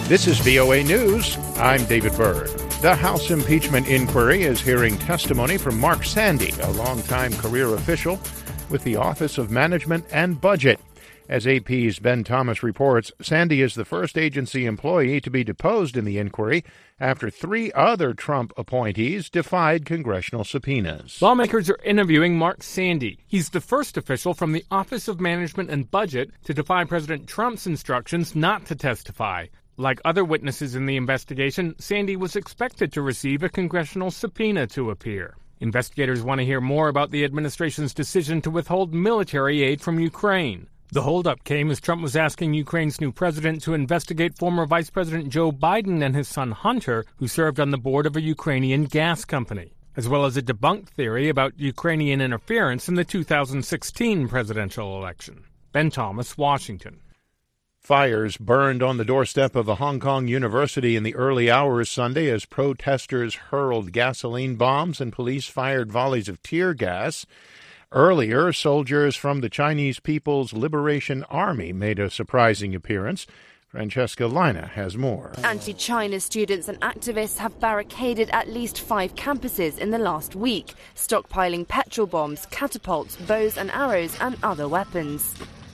This is VOA News. I'm David Byrd. The House impeachment inquiry is hearing testimony from Mark Sandy, a longtime career official with the Office of Management and Budget. As AP's Ben Thomas reports, Sandy is the first agency employee to be deposed in the inquiry after 3 other Trump appointees defied congressional subpoenas. Lawmakers are interviewing Mark Sandy. He's the first official from the Office of Management and Budget to defy President Trump's instructions not to testify. Like other witnesses in the investigation, Sandy was expected to receive a congressional subpoena to appear. Investigators want to hear more about the administration's decision to withhold military aid from Ukraine. The holdup came as Trump was asking Ukraine's new president to investigate former Vice President Joe Biden and his son Hunter, who served on the board of a Ukrainian gas company, as well as a debunked theory about Ukrainian interference in the 2016 presidential election. Ben Thomas, Washington. Fires burned on the doorstep of a Hong Kong university in the early hours Sunday as protesters hurled gasoline bombs and police fired volleys of tear gas. Earlier, soldiers from the Chinese People's Liberation Army made a surprising appearance. Francesca Lina has more. Anti-China students and activists have barricaded at least 5 campuses in the last week, stockpiling petrol bombs, catapults, bows and arrows and other weapons.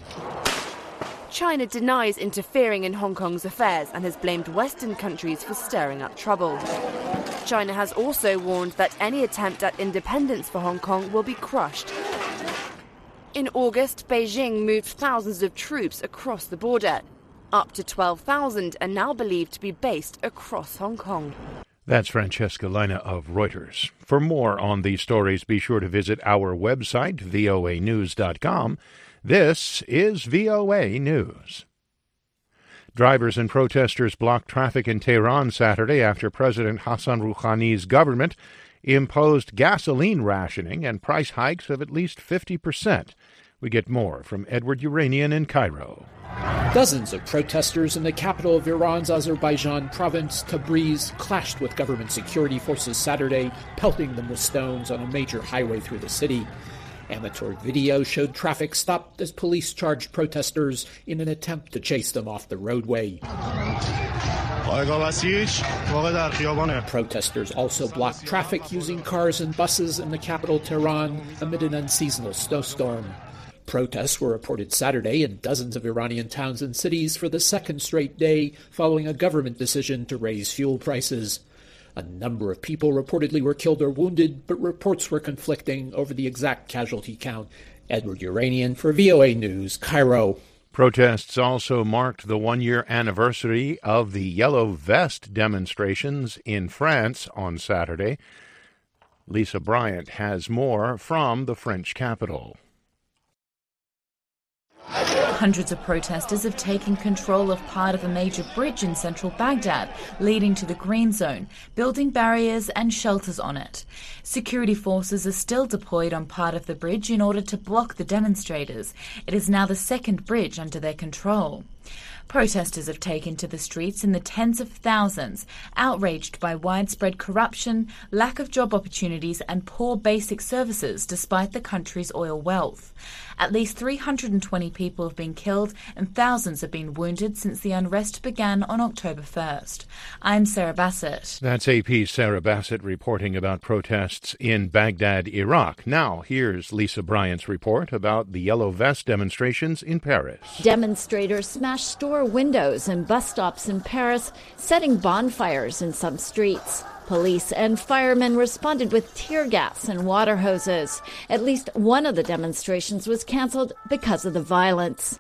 China denies interfering in Hong Kong's affairs and has blamed Western countries for stirring up trouble. China has also warned that any attempt at independence for Hong Kong will be crushed. In August, Beijing moved thousands of troops across the border. Up to 12,000 are now believed to be based across Hong Kong. That's Francesca Lina of Reuters. For more on these stories, be sure to visit our website, voanews.com. This is VOA News. Drivers and protesters blocked traffic in Tehran Saturday after President Hassan Rouhani's government imposed gasoline rationing and price hikes of at least 50%. We get more from Edward Uranian in Cairo. Dozens of protesters in the capital of Iran's Azerbaijan province, Tabriz, clashed with government security forces Saturday, pelting them with stones on a major highway through the city. Amateur video showed traffic stopped as police charged protesters in an attempt to chase them off the roadway. Protesters also blocked traffic using cars and buses in the capital Tehran amid an unseasonal snowstorm. Protests were reported Saturday in dozens of Iranian towns and cities for the second straight day following a government decision to raise fuel prices. A number of people reportedly were killed or wounded, but reports were conflicting over the exact casualty count. Edward Uranian for VOA News, Cairo. Protests also marked the 1-year anniversary of the Yellow Vest demonstrations in France on Saturday. Lisa Bryant has more from the French capital. Hundreds of protesters have taken control of part of a major bridge in central Baghdad, leading to the Green Zone, building barriers and shelters on it. Security forces are still deployed on part of the bridge in order to block the demonstrators. It is now the second bridge under their control. Protesters have taken to the streets in the tens of thousands, outraged by widespread corruption, lack of job opportunities and poor basic services despite the country's oil wealth. At least 320 people have been killed and thousands have been wounded since the unrest began on October 1st. I'm Sarah Bassett. That's AP's Sarah Bassett reporting about protests in Baghdad, Iraq. Now, here's Lisa Bryant's report about the Yellow Vest demonstrations in Paris. Demonstrators smashed store windows and bus stops in Paris, setting bonfires in some streets. Police and firemen responded with tear gas and water hoses. At least one of the demonstrations was canceled because of the violence.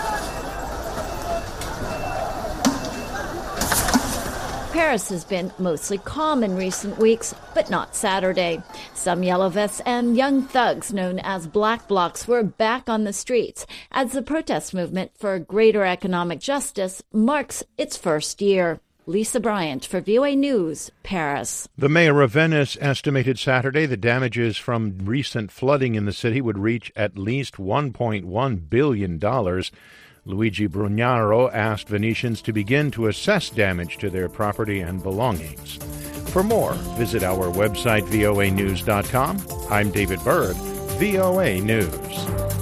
Paris has been mostly calm in recent weeks, but not Saturday. Some yellow vests and young thugs known as Black Blocs were back on the streets as the protest movement for greater economic justice marks its first year. Lisa Bryant for VOA News, Paris. The mayor of Venice estimated Saturday the damages from recent flooding in the city would reach at least $1.1 billion. Luigi Brugnaro asked Venetians to begin to assess damage to their property and belongings. For more, visit our website, voanews.com. I'm David Byrd, VOA News.